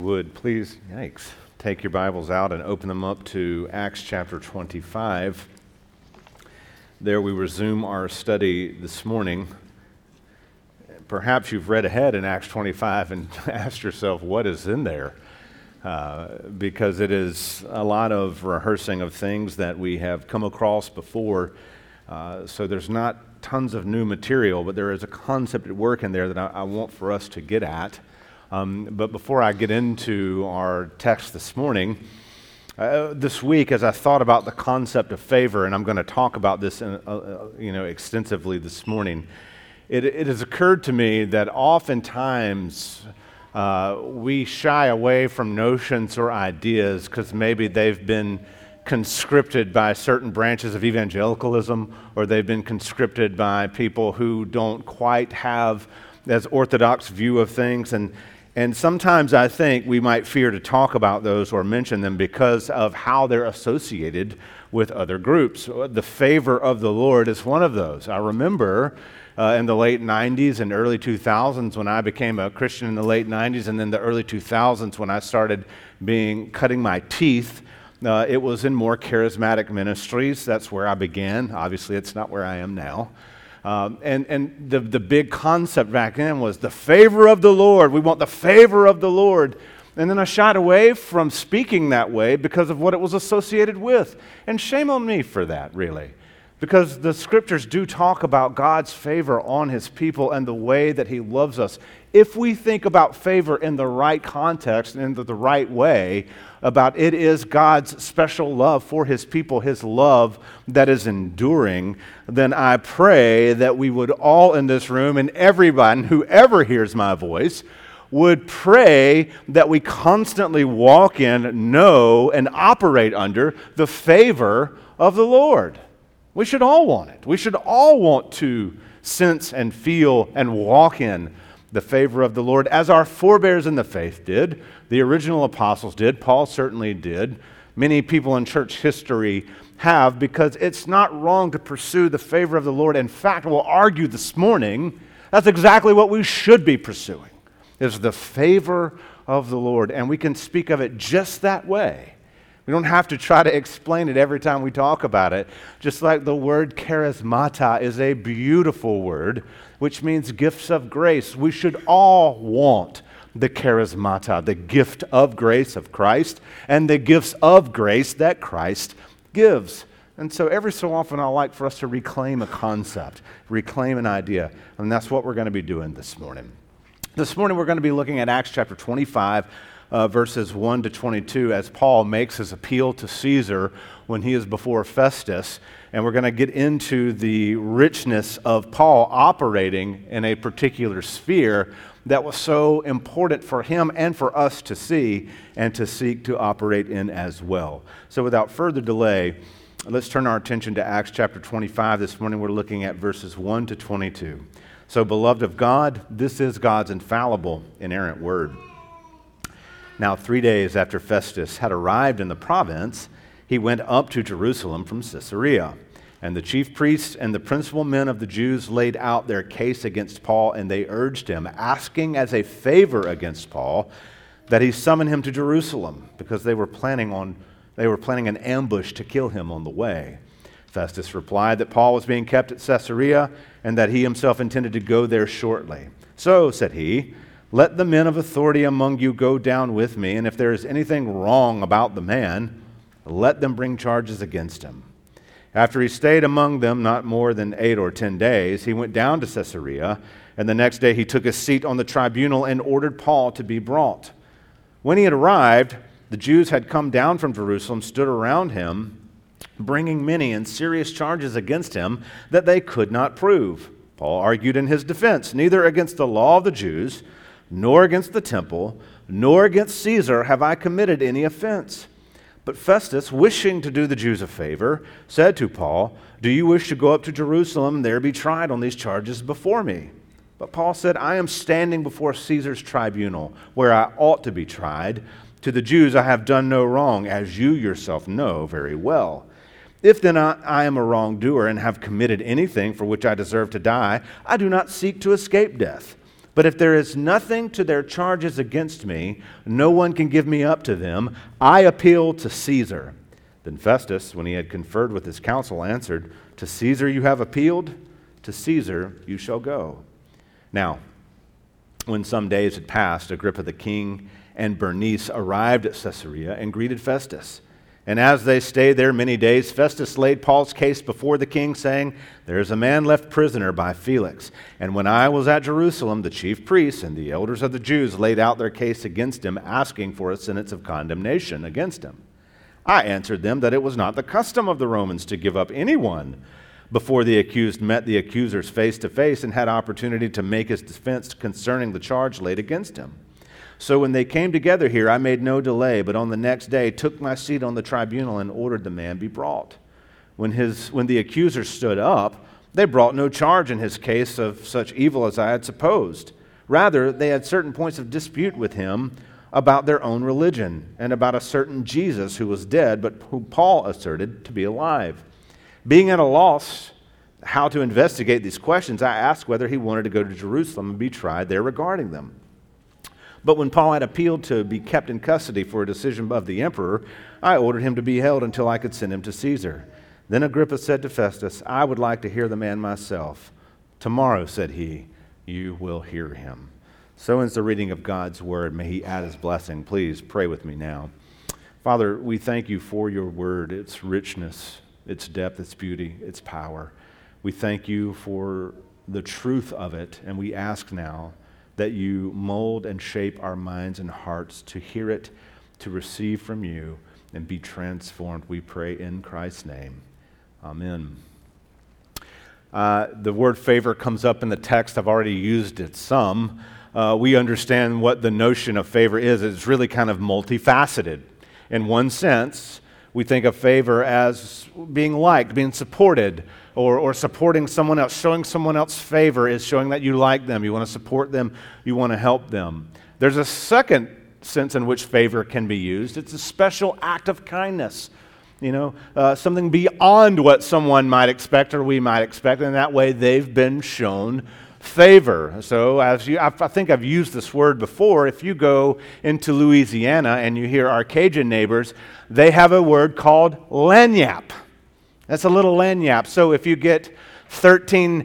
Would please, take your Bibles out and open them up to Acts chapter 25. There we resume our study this morning. Perhaps you've read ahead in Acts 25 and asked yourself, what is in there? Because it is a lot of rehearsing of things that we have come across before. So there's not tons of new material, but there is a concept at work in there that I want for us to get at. But before I get into our text this morning, this week, as I thought about the concept of favor, and I'm going to talk about this extensively this morning, it has occurred to me that oftentimes we shy away from notions or ideas because maybe they've been conscripted by certain branches of evangelicalism, or they've been conscripted by people who don't quite have as orthodox view of things, and sometimes I think we might fear to talk about those or mention them because of how they're associated with other groups. The favor of the Lord is one of those. I remember in the late 90s and early 2000s when I became a Christian in the late 90s, and then the early 2000s when I started cutting my teeth. It was in more charismatic ministries. That's where I began. Obviously, it's not where I am now. And the big concept back then was the favor of the Lord. We want the favor of the Lord. And then I shied away from speaking that way because of what it was associated with. And shame on me for that, really. Because the scriptures do talk about God's favor on his people and the way that he loves us. If we think about favor in the right context and in the right way, about it is God's special love for his people, his love that is enduring, then I pray that we would all in this room, and everyone, whoever hears my voice, would pray that we constantly walk in, know, and operate under the favor of the Lord. We should all want it. We should all want to sense and feel and walk in the favor of the Lord, as our forebears in the faith did, the original apostles did, Paul certainly did, many people in church history have, because it's not wrong to pursue the favor of the Lord. In fact, we'll argue this morning, that's exactly what we should be pursuing, is the favor of the Lord, and we can speak of it just that way. We don't have to try to explain it every time we talk about it. Just like the word charismata is a beautiful word, which means gifts of grace. We should all want the charismata, the gift of grace of Christ, and the gifts of grace that Christ gives. And so every so often I like for us to reclaim a concept, reclaim an idea, and that's what we're going to be doing this morning. This morning we're going to be looking at Acts chapter 25, verses 1 to 22, as Paul makes his appeal to Caesar when he is before Festus. And we're going to get into the richness of Paul operating in a particular sphere that was so important for him and for us to see and to seek to operate in as well. So without further delay, let's turn our attention to Acts chapter 25. This morning we're looking at verses 1 to 22. So, beloved of God, this is God's infallible, inerrant word. Now, 3 days after Festus had arrived in the province, he went up to Jerusalem from Caesarea. And the chief priests and the principal men of the Jews laid out their case against Paul, and they urged him, asking as a favor against Paul that he summon him to Jerusalem, because they were planning an ambush to kill him on the way. Festus replied that Paul was being kept at Caesarea, and that he himself intended to go there shortly. So, said he, let the men of authority among you go down with me, and if there is anything wrong about the man, let them bring charges against him. After he stayed among them not more than 8 or 10 days, he went down to Caesarea, and the next day he took his seat on the tribunal and ordered Paul to be brought. When he had arrived, the Jews had come down from Jerusalem, stood around him, bringing many and serious charges against him that they could not prove. Paul argued in his defense, neither against the law of the Jews, nor against the temple, nor against Caesar have I committed any offense. But Festus, wishing to do the Jews a favor, said to Paul, do you wish to go up to Jerusalem and there be tried on these charges before me? But Paul said, I am standing before Caesar's tribunal, where I ought to be tried. To the Jews I have done no wrong, as you yourself know very well. If then I am a wrongdoer and have committed anything for which I deserve to die, I do not seek to escape death. But if there is nothing to their charges against me, no one can give me up to them. I appeal to Caesar." Then Festus, when he had conferred with his council, answered, "To Caesar you have appealed, to Caesar you shall go." Now, when some days had passed, Agrippa the king and Bernice arrived at Caesarea and greeted Festus. And as they stayed there many days, Festus laid Paul's case before the king, saying, "There is a man left prisoner by Felix. And when I was at Jerusalem, the chief priests and the elders of the Jews laid out their case against him, asking for a sentence of condemnation against him. I answered them that it was not the custom of the Romans to give up anyone before the accused met the accusers face to face and had opportunity to make his defense concerning the charge laid against him. So when they came together here, I made no delay, but on the next day took my seat on the tribunal and ordered the man be brought. When the accusers stood up, they brought no charge in his case of such evil as I had supposed. Rather, they had certain points of dispute with him about their own religion and about a certain Jesus who was dead, but who Paul asserted to be alive. Being at a loss how to investigate these questions, I asked whether he wanted to go to Jerusalem and be tried there regarding them. But when Paul had appealed to be kept in custody for a decision of the emperor, I ordered him to be held until I could send him to Caesar. Then Agrippa said to Festus, "I would like to hear the man myself." "Tomorrow," said he, "you will hear him." So ends the reading of God's word. May he add his blessing. Please pray with me now. Father, we thank you for your word, its richness, its depth, its beauty, its power. We thank you for the truth of it, and we ask now that you mold and shape our minds and hearts to hear it, to receive from you, and be transformed. We pray in Christ's name. Amen. The word favor comes up in the text. I've already used it some. We understand what the notion of favor is. It's really kind of multifaceted. In one sense, we think of favor as being liked, being supported, or supporting someone else. Showing someone else favor is showing that you like them, you want to support them, you want to help them. There's a second sense in which favor can be used. It's a special act of kindness. Something beyond what someone might expect or we might expect, and that way they've been shown favor. So I think I've used this word before. If you go into Louisiana and you hear our Cajun neighbors, they have a word called lagniappe. That's a little lagniappe. So if you get 13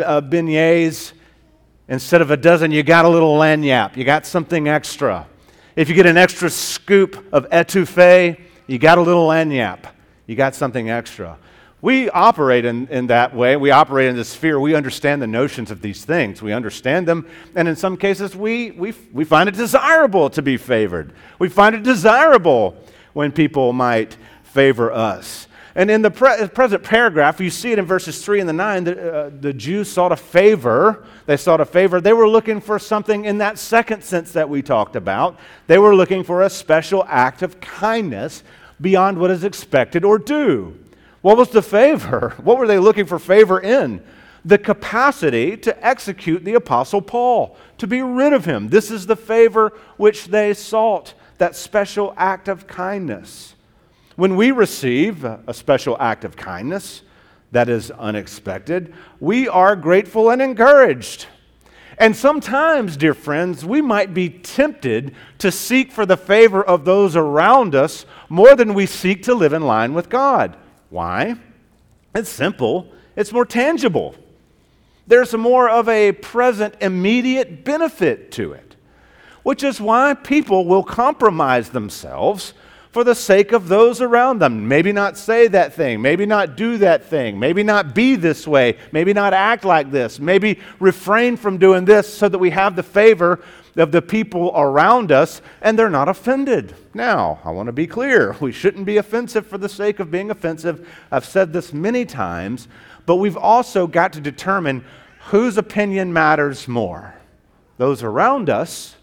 beignets instead of a dozen, you got a little lagniappe. You got something extra. If you get an extra scoop of etouffee, you got a little lagniappe. You got something extra. We operate in that way. We operate in this sphere. We understand the notions of these things. We understand them, and in some cases, we find it desirable to be favored. We find it desirable when people might favor us. And in the present paragraph, you see it in verses 3 and 9, the Jews sought a favor. They sought a favor. They were looking for something in that second sense that we talked about. They were looking for a special act of kindness beyond what is expected or due. What was the favor? What were they looking for favor in? The capacity to execute the Apostle Paul, to be rid of him. This is the favor which they sought, that special act of kindness. When we receive a special act of kindness that is unexpected, we are grateful and encouraged. And sometimes, dear friends, we might be tempted to seek for the favor of those around us more than we seek to live in line with God. Why? It's simple. It's more tangible. There's more of a present, immediate benefit to it, which is why people will compromise themselves for the sake of those around them. Maybe not say that thing, maybe not do that thing, maybe not be this way, maybe not act like this, maybe refrain from doing this so that we have the favor of the people around us and they're not offended. Now, I want to be clear. We shouldn't be offensive for the sake of being offensive. I've said this many times, but we've also got to determine whose opinion matters more, those around us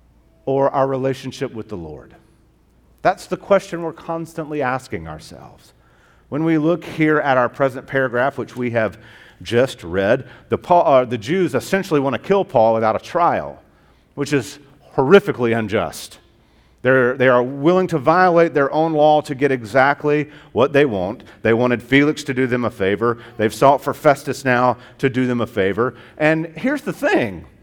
or our relationship with the Lord. That's the question we're constantly asking ourselves. When we look here at our present paragraph, which we have just read, the Jews essentially want to kill Paul without a trial, which is horrifically unjust. They are willing to violate their own law to get exactly what they want. They wanted Felix to do them a favor. They've sought for Festus now to do them a favor. And here's the thing.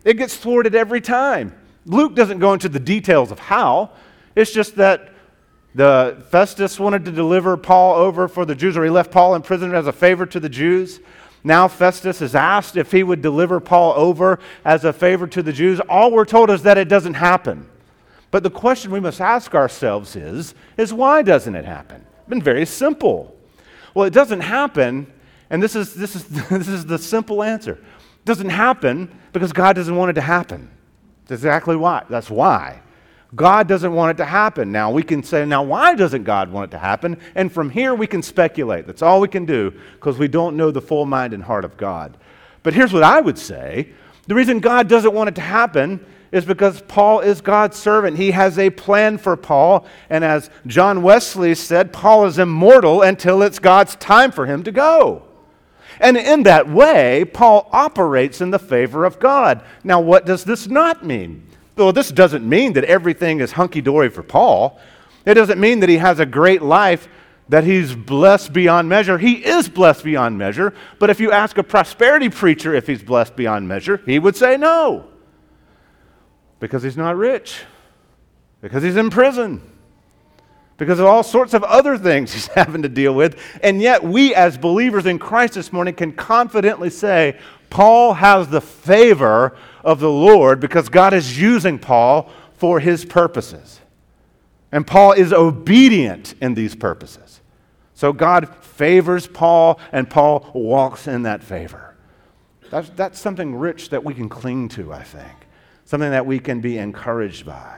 It gets thwarted every time. Luke doesn't go into the details of how. It's just that the Festus wanted to deliver Paul over for the Jews, or he left Paul in prison as a favor to the Jews. Now Festus is asked if he would deliver Paul over as a favor to the Jews. All we're told is that it doesn't happen. But the question we must ask ourselves is why doesn't it happen? It's been very simple. Well, it doesn't happen, and this is the simple answer. It doesn't happen because God doesn't want it to happen. That's exactly why. That's why. God doesn't want it to happen. Now, we can say, now, why doesn't God want it to happen? And from here, we can speculate. That's all we can do because we don't know the full mind and heart of God. But here's what I would say. The reason God doesn't want it to happen is because Paul is God's servant. He has a plan for Paul. And as John Wesley said, Paul is immortal until it's God's time for him to go. And in that way, Paul operates in the favor of God. Now, what does this not mean? Well, this doesn't mean that everything is hunky-dory for Paul. It doesn't mean that he has a great life, that he's blessed beyond measure. He is blessed beyond measure, but if you ask a prosperity preacher if he's blessed beyond measure, he would say no. Because he's not rich. Because he's in prison. Because of all sorts of other things he's having to deal with. And yet we as believers in Christ this morning can confidently say, Paul has the favor of the Lord because God is using Paul for his purposes. And Paul is obedient in these purposes. So God favors Paul, and Paul walks in that favor. That's something rich that we can cling to, I think. Something that we can be encouraged by.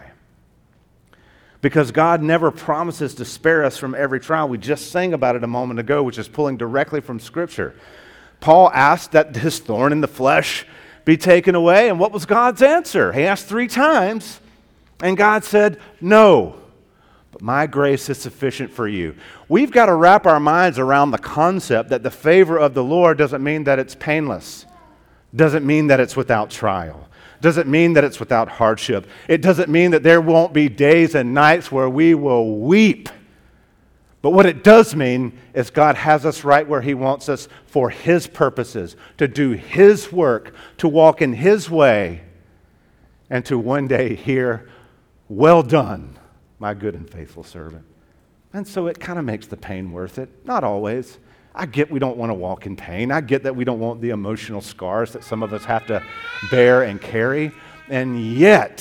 Because God never promises to spare us from every trial. We just sang about it a moment ago, which is pulling directly from Scripture. Paul asked that his thorn in the flesh be taken away, and what was God's answer? He asked 3 times, and God said, no, but my grace is sufficient for you. We've got to wrap our minds around the concept that the favor of the Lord doesn't mean that it's painless, doesn't mean that it's without trial, doesn't mean that it's without hardship. It doesn't mean that there won't be days and nights where we will weep. But what it does mean is God has us right where He wants us for His purposes, to do His work, to walk in His way, and to one day hear, well done, my good and faithful servant. And so it kind of makes the pain worth it. Not always. I get we don't want to walk in pain. I get that we don't want the emotional scars that some of us have to bear and carry. And yet,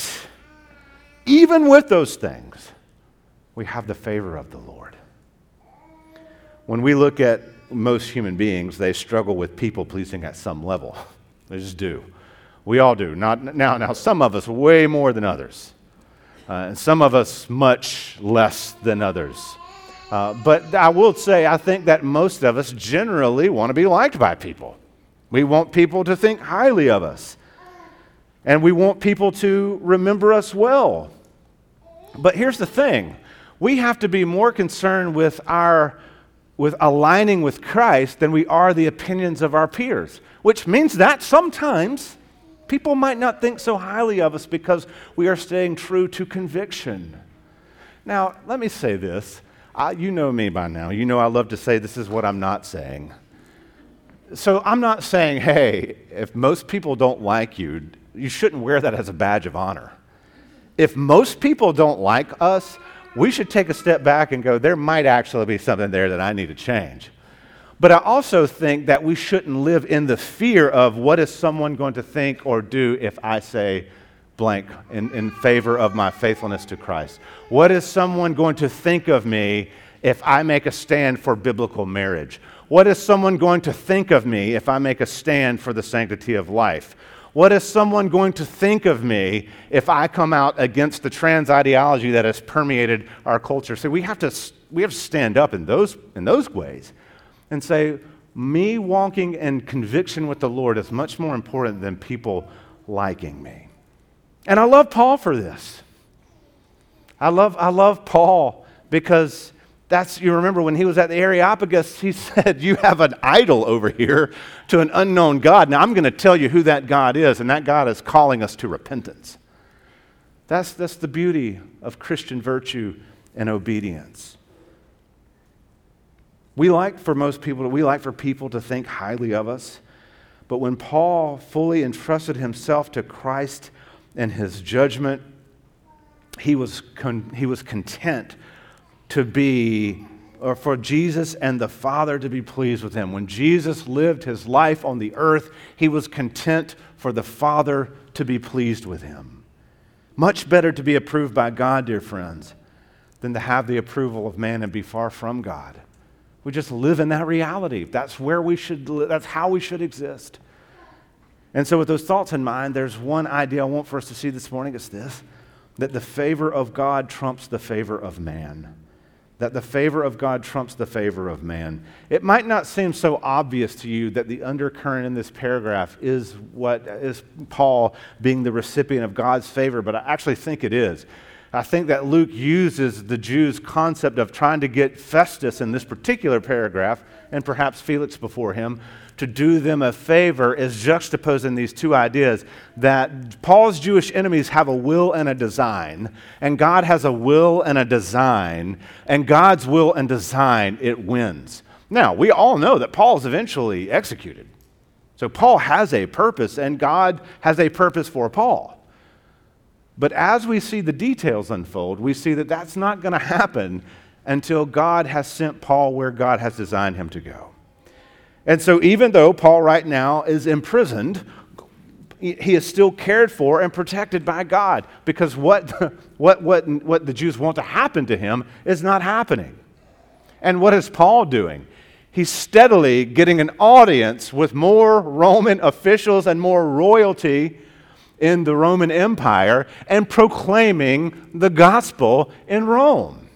even with those things, we have the favor of the Lord. When we look at most human beings, they struggle with people-pleasing at some level. They just do. We all do. Now, some of us way more than others. And some of us much less than others. But I will say, I think that most of us generally want to be liked by people. We want people to think highly of us. And we want people to remember us well. But here's the thing. We have to be more concerned with aligning with Christ than we are the opinions of our peers, which means that sometimes people might not think so highly of us because we are staying true to conviction. Now, let me say this. You know me by now. You know I love to say this is what I'm not saying. So I'm not saying, hey, if most people don't like you, you shouldn't wear that as a badge of honor. If most people don't like us, we should take a step back and go, there might actually be something there that I need to change. But I also think that we shouldn't live in the fear of what is someone going to think or do if I say blank in favor of my faithfulness to Christ. What is someone going to think of me if I make a stand for biblical marriage? What is someone going to think of me if I make a stand for the sanctity of life? What is someone going to think of me if I come out against the trans ideology that has permeated our culture? So we have to stand up in those ways and say, me walking in conviction with the Lord is much more important than people liking me. And I love Paul for this. I love Paul because you remember when he was at the Areopagus, he said, you have an idol over here to an unknown God. Now I'm going to tell you who that God is, and that God is calling us to repentance. That's the beauty of Christian virtue and obedience. We like for people to think highly of us, But when Paul fully entrusted himself to Christ and his judgment, he was content to be, or for Jesus and the Father to be pleased with him. When Jesus lived his life on the earth, he was content for the Father to be pleased with him. Much better to be approved by God, dear friends, than to have the approval of man and be far from God. We just live in that reality. That's where we should live. That's how we should exist. And so with those thoughts in mind, there's one idea I want for us to see this morning. It's this, that the favor of God trumps the favor of man. That the favor of God trumps the favor of man. It might not seem so obvious to you that the undercurrent in this paragraph is what is Paul being the recipient of God's favor, but I actually think it is. I think that Luke uses the Jews' concept of trying to get Festus in this particular paragraph, and perhaps Felix before him, to do them a favor, is juxtaposing these two ideas, that Paul's Jewish enemies have a will and a design, and God has a will and a design, and God's will and design, it wins. Now, we all know that Paul is eventually executed. So Paul has a purpose, and God has a purpose for Paul. But as we see the details unfold, we see that that's not going to happen until God has sent Paul where God has designed him to go. And so even though Paul right now is imprisoned, he is still cared for and protected by God, because what the Jews want to happen to him is not happening. And what is Paul doing? He's steadily getting an audience with more Roman officials and more royalty in the Roman Empire and proclaiming the gospel in Rome.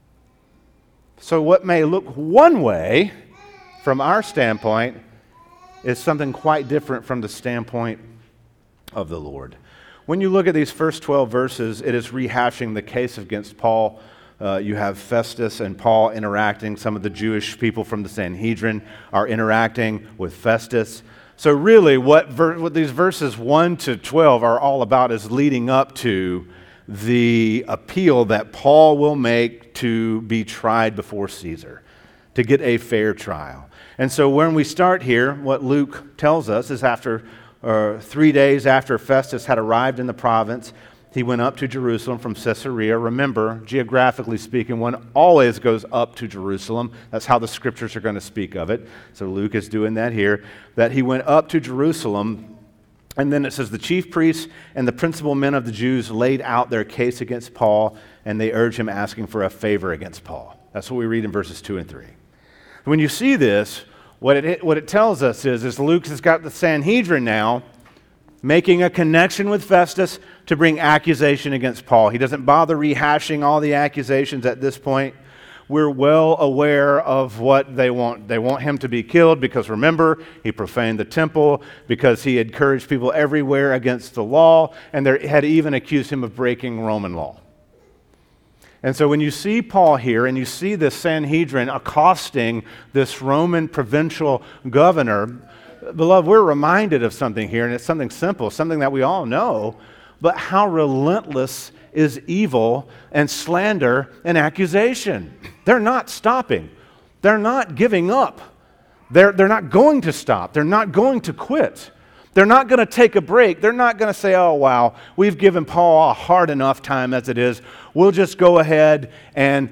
So what may look one way from our standpoint is something quite different from the standpoint of the Lord. When you look at these first 12 verses, it is rehashing the case against Paul. You have Festus and Paul interacting. Some of the Jewish people from the Sanhedrin are interacting with Festus. So really what these verses 1 to 12 are all about is leading up to the appeal that Paul will make to be tried before Caesar, to get a fair trial. And so when we start here, what Luke tells us is after 3 days after Festus had arrived in the province, he went up to Jerusalem from Caesarea. Remember, geographically speaking, one always goes up to Jerusalem. That's how the scriptures are going to speak of it. So Luke is doing that here, that he went up to Jerusalem. And then it says the chief priests and the principal men of the Jews laid out their case against Paul, and they urged him, asking for a favor against Paul. That's what we read in verses 2 and 3. When you see this, what it tells us is Luke has got the Sanhedrin now making a connection with Festus to bring accusation against Paul. He doesn't bother rehashing all the accusations at this point. We're well aware of what they want. They want him to be killed because, remember, he profaned the temple, because he encouraged people everywhere against the law, and they had even accused him of breaking Roman law. And so when you see Paul here and you see the Sanhedrin accosting this Roman provincial governor, beloved, we're reminded of something here, and it's something simple, something that we all know, but how relentless is evil and slander and accusation. They're not stopping. They're not giving up. They're not going to stop. They're not going to quit. They're not going to take a break. They're not going to say, oh, wow, we've given Paul a hard enough time as it is. We'll just go ahead and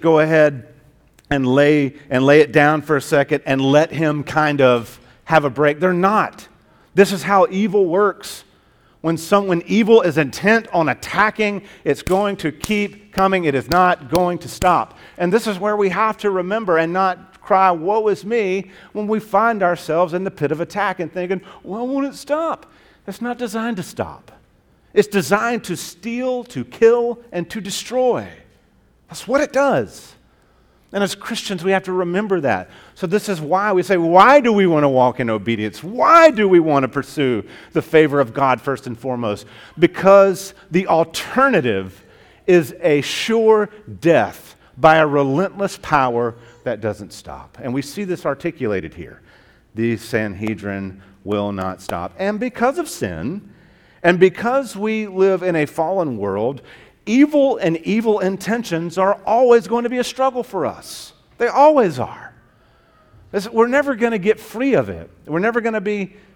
lay it down for a second and let him kind of have a break. They're not. This is how evil works. When evil is intent on attacking, it's going to keep coming. It is not going to stop. And this is where we have to remember and not cry, woe is me, when we find ourselves in the pit of attack and thinking, well, won't it stop? It's not designed to stop. It's designed to steal, to kill, and to destroy. That's what it does. And as Christians, we have to remember that. So this is why we say, why do we want to walk in obedience? Why do we want to pursue the favor of God first and foremost? Because the alternative is a sure death by a relentless power that doesn't stop. And we see this articulated here. The Sanhedrin will not stop. And because of sin, and because we live in a fallen world, evil and evil intentions are always going to be a struggle for us. They always are. We're never going to get free of it. We're never going to be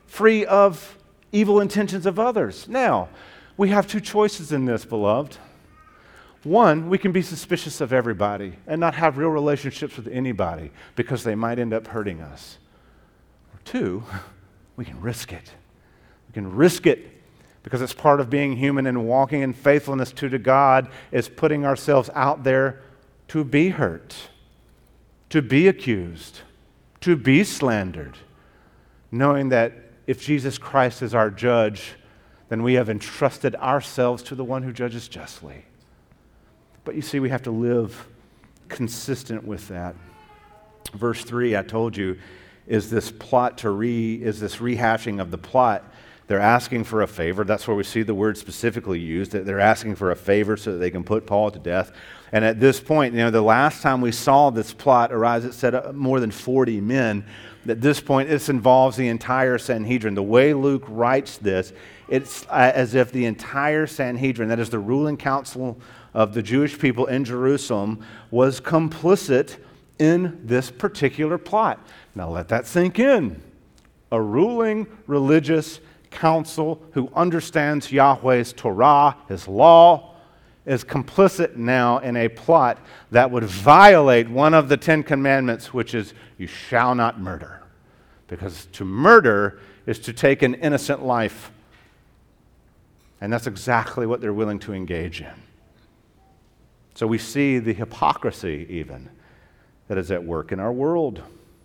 free of evil intentions of others. Now, we have two choices in this, beloved. One, we can be suspicious of everybody and not have real relationships with anybody because they might end up hurting us. Or two, we can risk it. We can risk it because it's part of being human, and walking in faithfulness to God is putting ourselves out there to be hurt, to be accused, to be slandered, knowing that if Jesus Christ is our judge, then we have entrusted ourselves to the one who judges justly. But you see, we have to live consistent with that. Verse 3, I told you, is this rehashing of the plot. They're asking for a favor. That's where we see the word specifically used, that they're asking for a favor so that they can put Paul to death. And at this point, the last time we saw this plot arise, it said more than 40 men. At this point, this involves the entire Sanhedrin. The way Luke writes this, it's as if the entire Sanhedrin, that is the ruling council of the Jewish people in Jerusalem, was complicit in this particular plot. Now let that sink in. A ruling religious council who understands Yahweh's Torah, His law, is complicit now in a plot that would violate one of the 10 commandments, which is, you shall not murder. Because to murder is to take an innocent life. And that's exactly what they're willing to engage in. So we see the hypocrisy even that is at work in our world.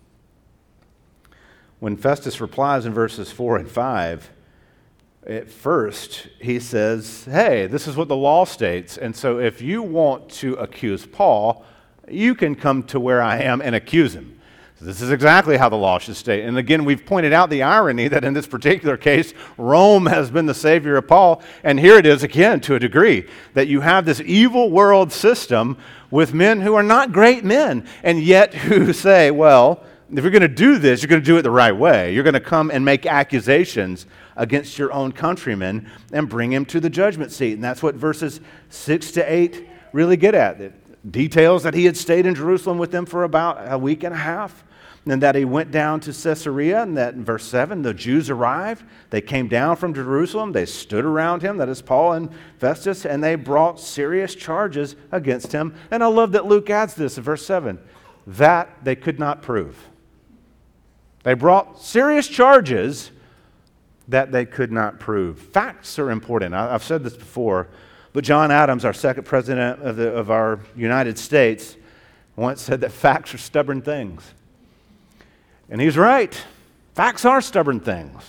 When Festus replies in verses 4 and 5, at first he says, hey, this is what the law states, and so if you want to accuse Paul, you can come to where I am and accuse him. So this is exactly how the law should state. And again, we've pointed out the irony that in this particular case, Rome has been the savior of Paul, and here it is again to a degree, that you have this evil world system with men who are not great men, and yet who say, well, if you're going to do this, you're going to do it the right way. You're going to come and make accusations against your own countrymen and bring him to the judgment seat. And that's what verses 6 to 8 really get at. It details that he had stayed in Jerusalem with them for about a week and a half, and that he went down to Caesarea, and that in verse 7, the Jews arrived. They came down from Jerusalem. They stood around him, that is Paul and Festus, and they brought serious charges against him. And I love that Luke adds this in verse 7, that they could not prove. They brought serious charges that they could not prove. Facts are important. I've said this before, but John Adams, our second president of our United States, once said that facts are stubborn things. And he's right. Facts are stubborn things.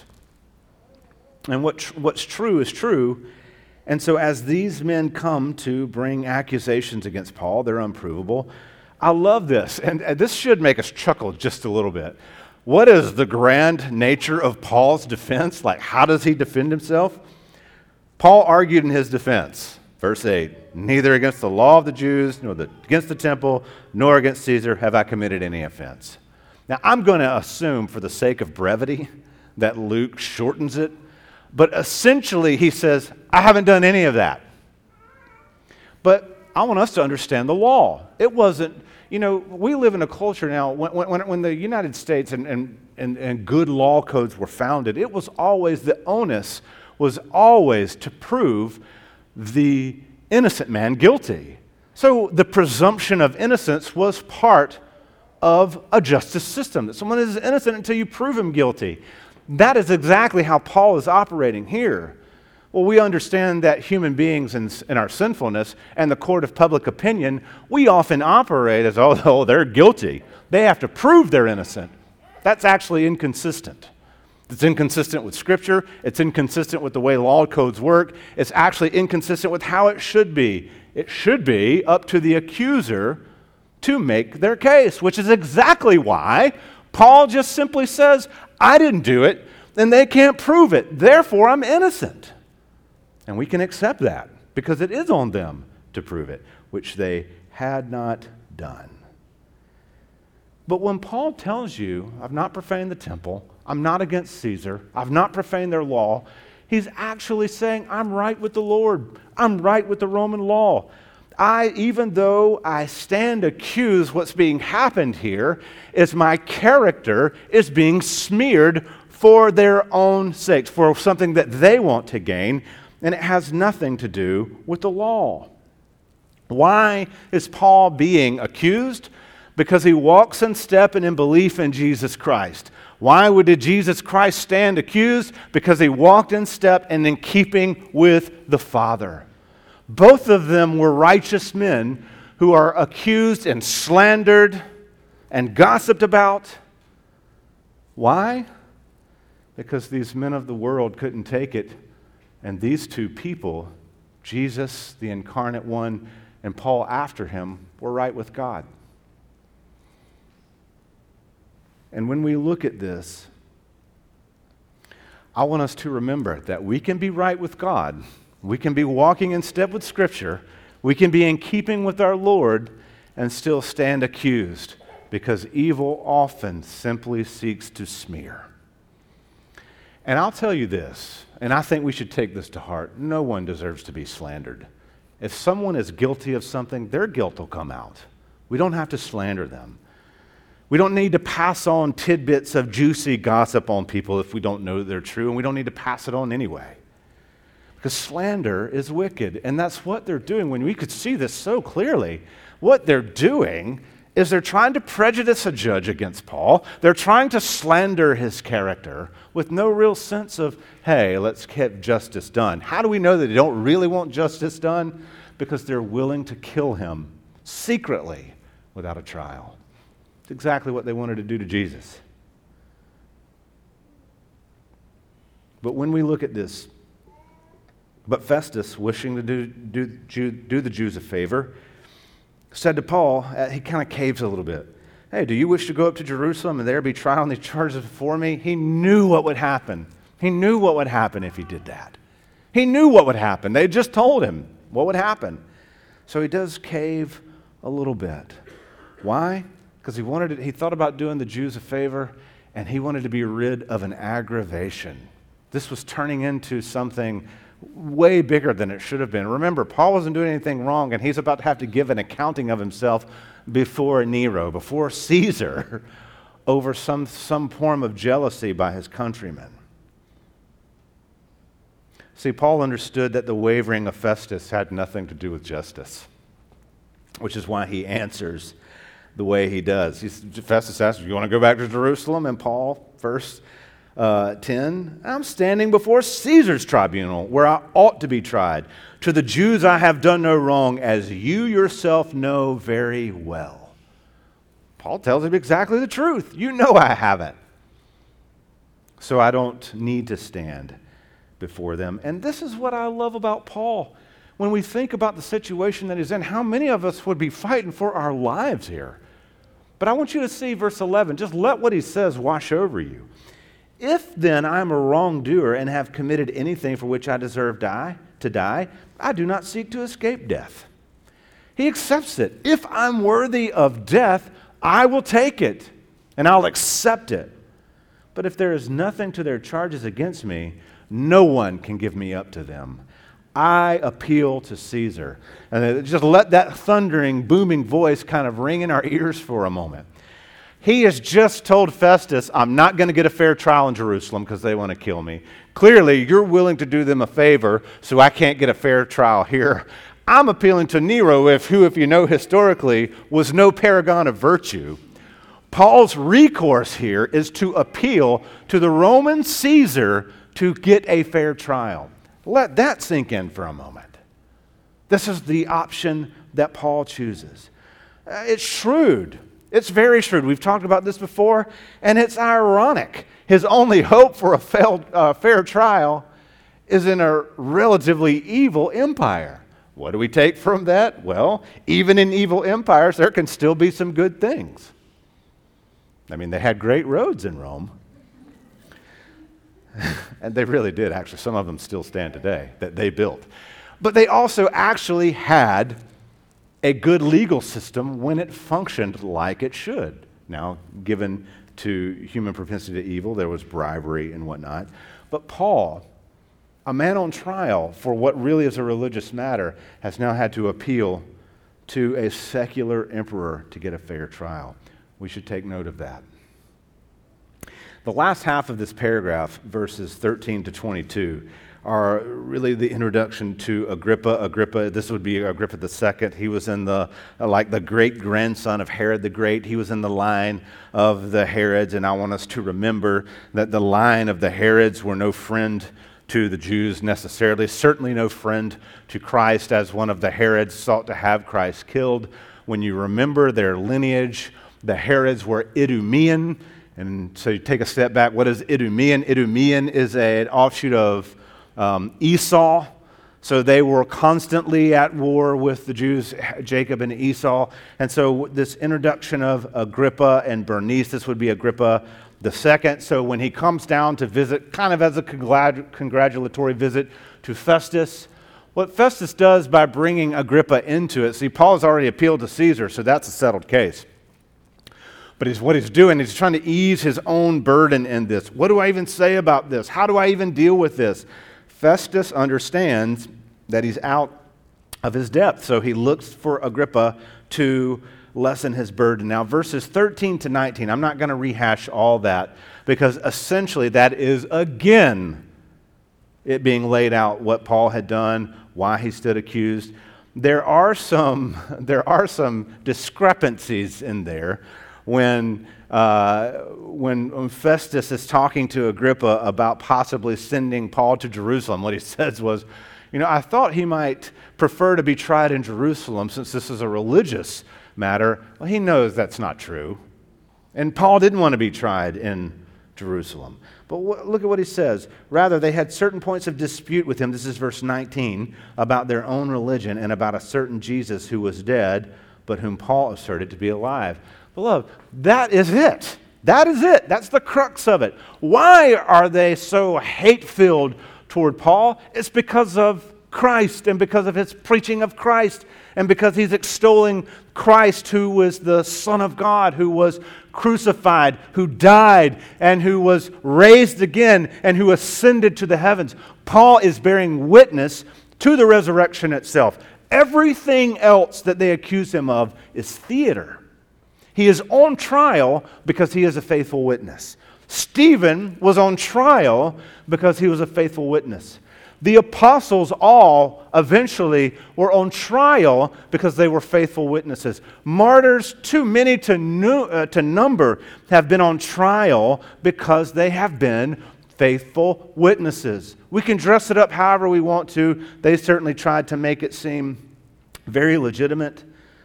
And what's true is true. And so as these men come to bring accusations against Paul, they're unprovable. I love this, and this should make us chuckle just a little bit. What is the grand nature of Paul's defense? Like, how does he defend himself? Paul argued in his defense, verse 8, neither against the law of the Jews, nor against the temple, nor against Caesar have I committed any offense. Now, I'm going to assume, for the sake of brevity, that Luke shortens it, but essentially he says, I haven't done any of that. But I want us to understand the law. It wasn't, we live in a culture now, when the United States and good law codes were founded, it was always, the onus was always to prove the innocent man guilty. So the presumption of innocence was part of a justice system, that someone is innocent until you prove him guilty. That is exactly how Paul is operating here. Well, we understand that human beings in our sinfulness and the court of public opinion, we often operate as, oh, they're guilty. They have to prove they're innocent. That's actually inconsistent. It's inconsistent with Scripture. It's inconsistent with the way law codes work. It's actually inconsistent with how it should be. It should be up to the accuser to make their case, which is exactly why Paul just simply says, I didn't do it, and they can't prove it. Therefore, I'm innocent. And we can accept that because it is on them to prove it, which they had not done. But when Paul tells you, I've not profaned the temple, I'm not against Caesar, I've not profaned their law, he's actually saying, I'm right with the Lord. I'm right with the Roman law. Even though I stand accused, what's being happened here is my character is being smeared for their own sakes, for something that they want to gain, and it has nothing to do with the law. Why is Paul being accused? Because he walks in step and in belief in Jesus Christ. Why did Jesus Christ stand accused? Because he walked in step and in keeping with the Father. Both of them were righteous men who are accused and slandered and gossiped about. Why? Because these men of the world couldn't take it, and these two people, Jesus, the incarnate one, and Paul after him, were right with God. And when we look at this, I want us to remember that we can be right with God. We can be walking in step with Scripture. We can be in keeping with our Lord and still stand accused, because evil often simply seeks to smear. And I'll tell you this, and I think we should take this to heart. No one deserves to be slandered. If someone is guilty of something, their guilt will come out. We don't have to slander them. We don't need to pass on tidbits of juicy gossip on people if we don't know they're true, and we don't need to pass it on anyway. Because slander is wicked, and that's what they're doing. When we could see this so clearly, what they're doing is they're trying to prejudice a judge against Paul. They're trying to slander his character with no real sense of, hey, let's get justice done. How do we know that they don't really want justice done? Because they're willing to kill him secretly without a trial. It's exactly what they wanted to do to Jesus. But when we look at this, but Festus, wishing to do the Jews a favor, said to Paul, he kind of caves a little bit. Hey, do you wish to go up to Jerusalem and there be tried on these charges before me? He knew what would happen. He knew what would happen if he did that. He knew what would happen. They just told him what would happen. So he does cave a little bit. Why? Because he thought about doing the Jews a favor, and he wanted to be rid of an aggravation. This was turning into something way bigger than it should have been. Remember, Paul wasn't doing anything wrong, and he's about to have to give an accounting of himself before Nero, before Caesar, over some form of jealousy by his countrymen. See, Paul understood that the wavering of Festus had nothing to do with justice, which is why he answers the way he does. Festus asks, you want to go back to Jerusalem? And Paul, verse 10, I'm standing before Caesar's tribunal, where I ought to be tried. To the Jews I have done no wrong, as you yourself know very well. Paul tells him exactly the truth. You know I haven't. So I don't need to stand before them. And this is what I love about Paul. When we think about the situation that he's in, how many of us would be fighting for our lives here? But I want you to see verse 11. Just let what he says wash over you. If then I am a wrongdoer and have committed anything for which I deserve to die, I do not seek to escape death. He accepts it. If I'm worthy of death, I will take it, and I'll accept it. But if there is nothing to their charges against me, no one can give me up to them. I appeal to Caesar. And just let that thundering, booming voice kind of ring in our ears for a moment. He has just told Festus, I'm not going to get a fair trial in Jerusalem because they want to kill me. Clearly, you're willing to do them a favor, so I can't get a fair trial here. I'm appealing to Nero, who, if you know historically, was no paragon of virtue. Paul's recourse here is to appeal to the Roman Caesar to get a fair trial. Let that sink in for a moment. This is the option that Paul chooses. It's shrewd. It's very shrewd. We've talked about this before, and it's ironic. His only hope for a fair trial is in a relatively evil empire. What do we take from that? Well, even in evil empires, there can still be some good things. I mean, they had great roads in Rome. And they really did, actually. Some of them still stand today that they built. But they also actually had a good legal system when it functioned like it should. Now, given to human propensity to evil, there was bribery and whatnot. But Paul, a man on trial for what really is a religious matter, has now had to appeal to a secular emperor to get a fair trial. We should take note of that. The last half of this paragraph, verses 13 to 22, are really the introduction to Agrippa. This would be Agrippa II. He was in the great-grandson of Herod the Great. He was in the line of the Herods, and I want us to remember that the line of the Herods were no friend to the Jews necessarily, certainly no friend to Christ, as one of the Herods sought to have Christ killed. When you remember their lineage, the Herods were Idumean, and so you take a step back. What is Idumean? Idumean is an offshoot of Esau. So they were constantly at war with the Jews, Jacob and Esau. And so this introduction of Agrippa and Bernice, this would be Agrippa II. So when he comes down to visit, kind of as a congratulatory visit to Festus, what Festus does by bringing Agrippa into it, see, Paul has already appealed to Caesar, so that's a settled case. But what he's doing is trying to ease his own burden in this. What do I even say about this? How do I even deal with this? Festus understands that he's out of his depth, so he looks for Agrippa to lessen his burden. Now, verses 13 to 19, I'm not going to rehash all that, because essentially that is, again, it being laid out what Paul had done, why he stood accused. There are some discrepancies in there when Festus is talking to Agrippa about possibly sending Paul to Jerusalem. What he says was, I thought he might prefer to be tried in Jerusalem since this is a religious matter. Well, he knows that's not true. And Paul didn't want to be tried in Jerusalem. But look at what he says. Rather, they had certain points of dispute with him. This is verse 19, about their own religion and about a certain Jesus who was dead, but whom Paul asserted to be alive. Beloved, that is it. That is it. That's the crux of it. Why are they so hate-filled toward Paul? It's because of Christ and because of his preaching of Christ and because he's extolling Christ, who was the Son of God, who was crucified, who died, and who was raised again, and who ascended to the heavens. Paul is bearing witness to the resurrection itself. Everything else that they accuse him of is theater. He is on trial because he is a faithful witness. Stephen was on trial because he was a faithful witness. The apostles all eventually were on trial because they were faithful witnesses. Martyrs, too many to number, have been on trial because they have been faithful witnesses. We can dress it up however we want to. They certainly tried to make it seem very legitimate.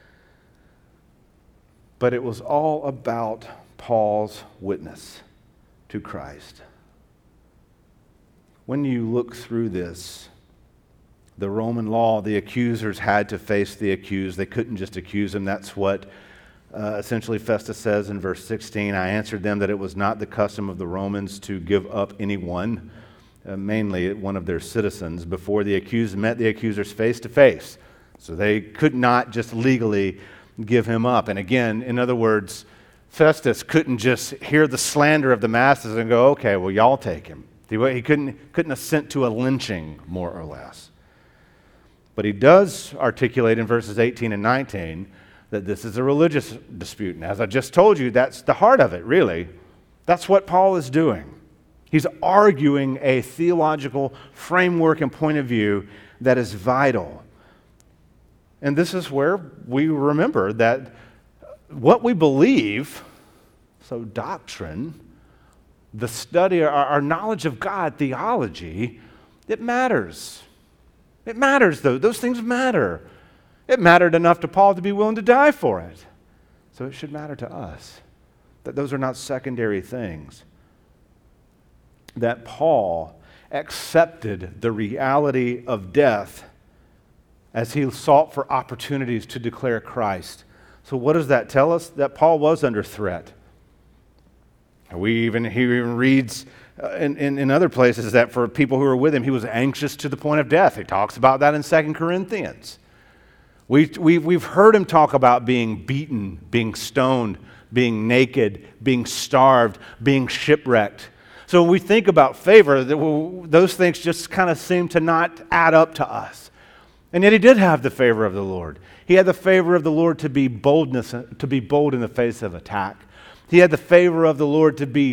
But it was all about Paul's witness to Christ. When you look through this, the Roman law, the accusers had to face the accused. They couldn't just accuse him. That's what essentially Festus says in verse 16. I answered them that it was not the custom of the Romans to give up anyone, mainly one of their citizens, before the accused met the accusers face to face. So they could not just legally give him up. And again, in other words, Festus couldn't just hear the slander of the masses and go, okay, well, y'all take him. He couldn't assent to a lynching, more or less. But he does articulate in verses 18 and 19 that this is a religious dispute. And as I just told you, that's the heart of it, really. That's what Paul is doing. He's arguing a theological framework and point of view that is vital. And this is where we remember that what we believe, so doctrine, the study, our knowledge of God, theology, it matters. It matters, though. Those things matter. It mattered enough to Paul to be willing to die for it. So it should matter to us that those are not secondary things. That Paul accepted the reality of death as he sought for opportunities to declare Christ. So what does that tell us? That Paul was under threat. He even reads in other places that for people who were with him, he was anxious to the point of death. He talks about that in 2 Corinthians. We've heard him talk about being beaten, being stoned, being naked, being starved, being shipwrecked. So when we think about favor, those things just kind of seem to not add up to us. And yet he did have the favor of the Lord. He had the favor of the Lord to be bold in the face of attack. He had the favor of the Lord to be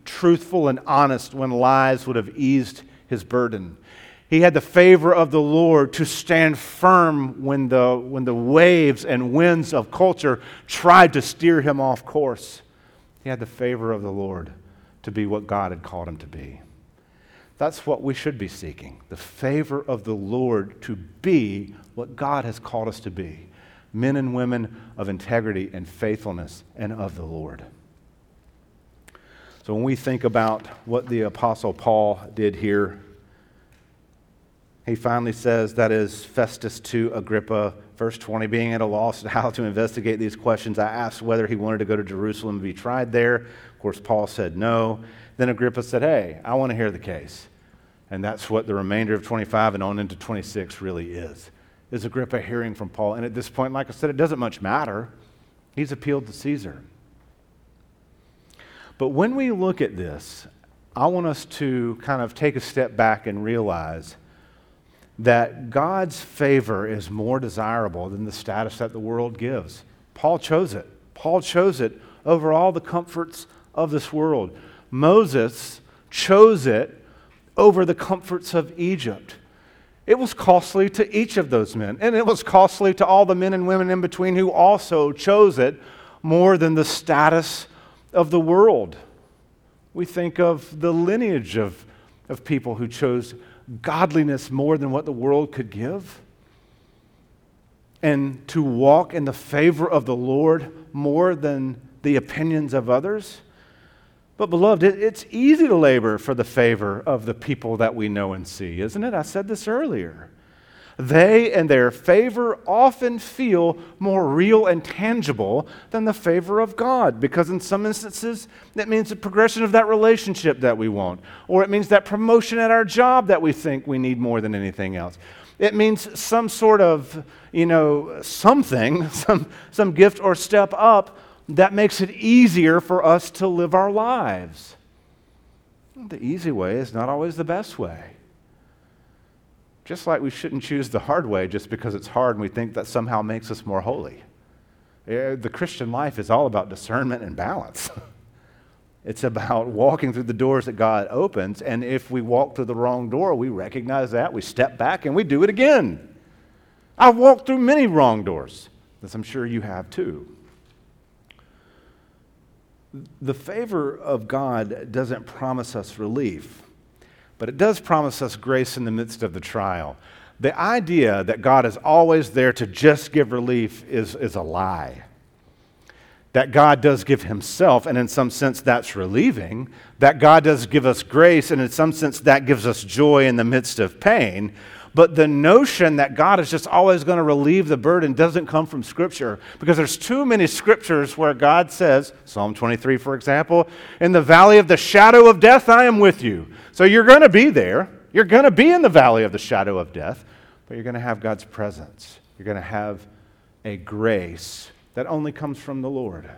truthful and honest when lies would have eased his burden. He had the favor of the Lord to stand firm when the waves and winds of culture tried to steer him off course. He had the favor of the Lord to be what God had called him to be. That's what we should be seeking, the favor of the Lord to be what God has called us to be, men and women of integrity and faithfulness and of the Lord. So when we think about what the Apostle Paul did here, he finally says, that is Festus to Agrippa, verse 20, being at a loss how to investigate these questions, I asked whether he wanted to go to Jerusalem and be tried there. Of course, Paul said no. Then Agrippa said, hey, I want to hear the case. And that's what the remainder of 25 and on into 26 really is Agrippa hearing from Paul. And at this point, like I said, it doesn't much matter. He's appealed to Caesar. But when we look at this, I want us to kind of take a step back and realize that God's favor is more desirable than the status that the world gives. Paul chose it. Paul chose it over all the comforts of this world. Moses chose it over the comforts of Egypt. It was costly to each of those men, and it was costly to all the men and women in between who also chose it more than the status of the world. We think of the lineage of people who chose godliness more than what the world could give, and to walk in the favor of the Lord more than the opinions of others. But beloved, it's easy to labor for the favor of the people that we know and see, isn't it? I said this earlier. They and their favor often feel more real and tangible than the favor of God, because in some instances, that means the progression of that relationship that we want, or it means that promotion at our job that we think we need more than anything else. It means some sort of, something, some gift or step up that makes it easier for us to live our lives. The easy way is not always the best way. Just like we shouldn't choose the hard way just because it's hard and we think that somehow makes us more holy. The Christian life is all about discernment and balance. It's about walking through the doors that God opens, and if we walk through the wrong door, we recognize that, we step back, and we do it again. I've walked through many wrong doors, as I'm sure you have too. The favor of God doesn't promise us relief, but it does promise us grace in the midst of the trial. The idea that God is always there to just give relief is a lie. That God does give himself, and in some sense that's relieving. That God does give us grace, and in some sense that gives us joy in the midst of pain. But the notion that God is just always going to relieve the burden doesn't come from Scripture, because there's too many Scriptures where God says, Psalm 23, for example, in the valley of the shadow of death, I am with you. So you're going to be there. You're going to be in the valley of the shadow of death, but you're going to have God's presence. You're going to have a grace that only comes from the Lord.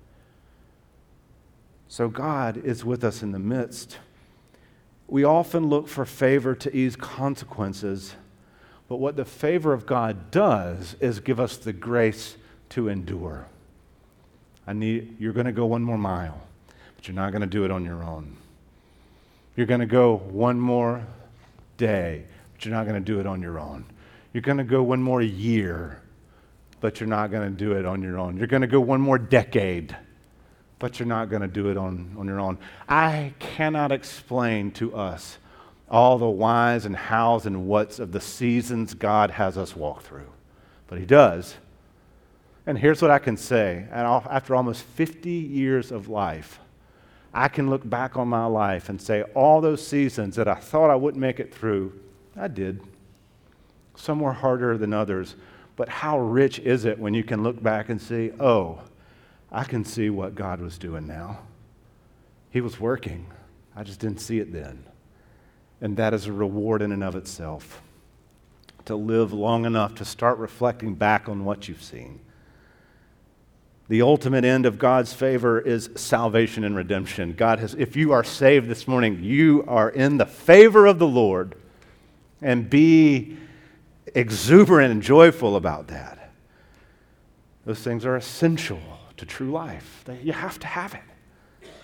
So God is with us in the midst. We often look for favor to ease consequences, but what the favor of God does is give us the grace to endure. You're going to go one more mile, but you're not going to do it on your own. You're going to go one more day, but you're not going to do it on your own. You're going to go one more year, but you're not going to do it on your own. You're going to go one more decade, but you're not going to do it on your own. I cannot explain to us all the whys and hows and whats of the seasons God has us walk through, but he does. And here's what I can say. After almost 50 years of life, I can look back on my life and say all those seasons that I thought I wouldn't make it through, I did. Some were harder than others, but how rich is it when you can look back and see, oh, I can see what God was doing now. He was working. I just didn't see it then. And that is a reward in and of itself, to live long enough to start reflecting back on what you've seen. The ultimate end of God's favor is salvation and redemption. If you are saved this morning, you are in the favor of the Lord, and be exuberant and joyful about that. Those things are essential to true life. You have to have it.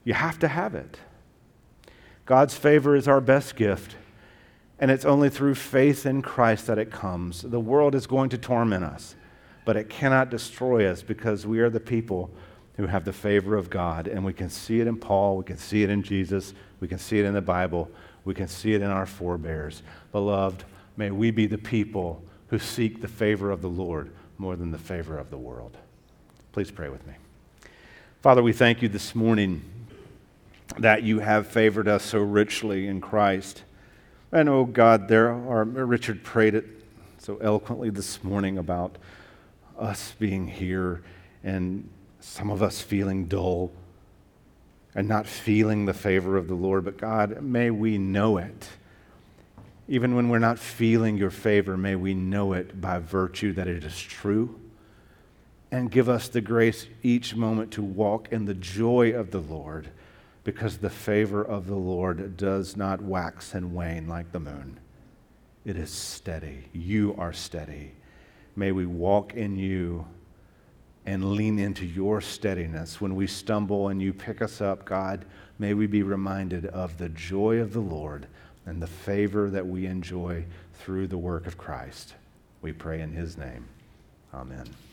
You have to have it. God's favor is our best gift, and it's only through faith in Christ that it comes. The world is going to torment us, but it cannot destroy us because we are the people who have the favor of God, and we can see it in Paul, we can see it in Jesus, we can see it in the Bible, we can see it in our forebears. Beloved, may we be the people who seek the favor of the Lord more than the favor of the world. Please pray with me. Father, we thank you this morning that you have favored us so richly in Christ. And oh God, Richard prayed it so eloquently this morning about us being here and some of us feeling dull and not feeling the favor of the Lord. But God, may we know it. Even when we're not feeling your favor, may we know it by virtue that it is true. And give us the grace each moment to walk in the joy of the Lord, because the favor of the Lord does not wax and wane like the moon. It is steady. You are steady. May we walk in you and lean into your steadiness. When we stumble and you pick us up, God, may we be reminded of the joy of the Lord and the favor that we enjoy through the work of Christ. We pray in his name. Amen.